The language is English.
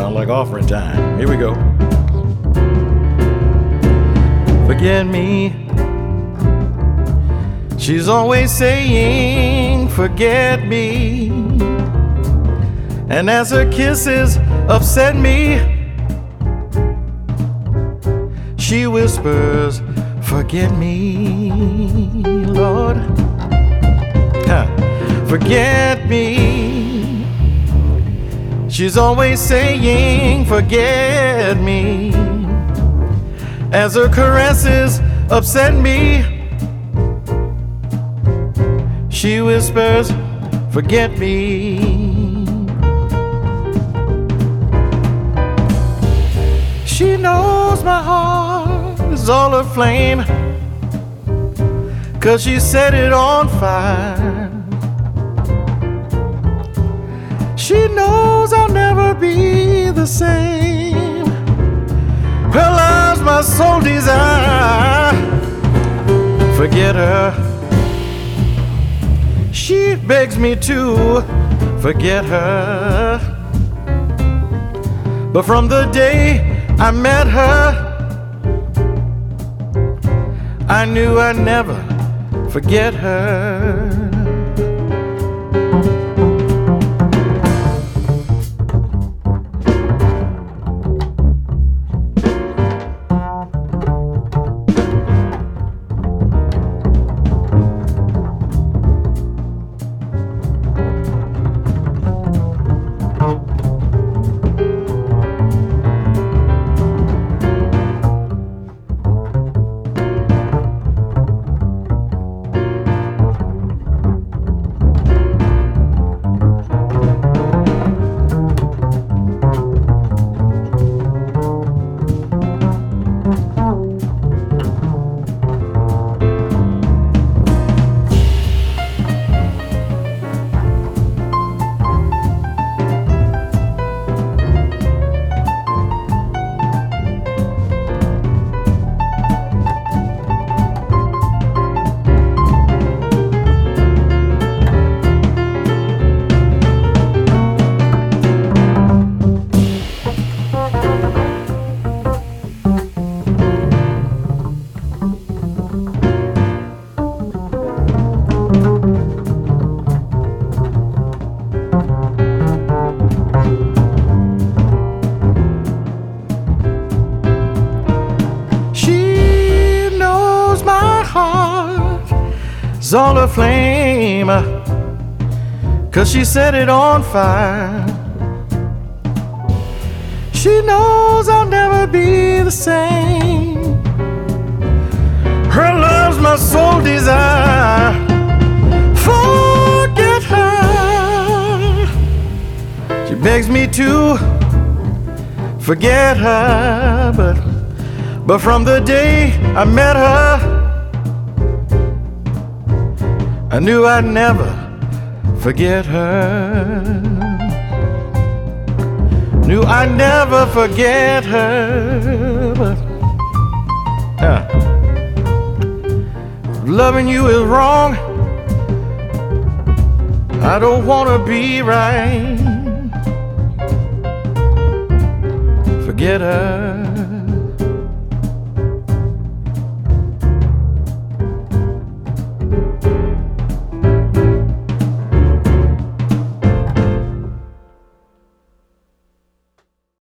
sound like offering time. Here we go. Forget me. She's always saying, forget me. And as her kisses upset me, she whispers, forget me, Lord. Forget me. She's always saying, forget me. As her caresses upset me, she whispers, forget me. She knows my heart is all aflame, 'cause she set it on fire. She knows I'll never be the same. Her love's my sole desire. Forget her. She begs me to forget her. But from the day I met her, I knew I'd never forget her. It's all aflame, 'cause she set it on fire. She knows I'll never be the same. Her love's my sole desire. Forget her. She begs me to forget her, but from the day I met her, I knew I'd never forget her. Knew I'd never forget her. But loving you is wrong. I don't wanna be right. Forget her.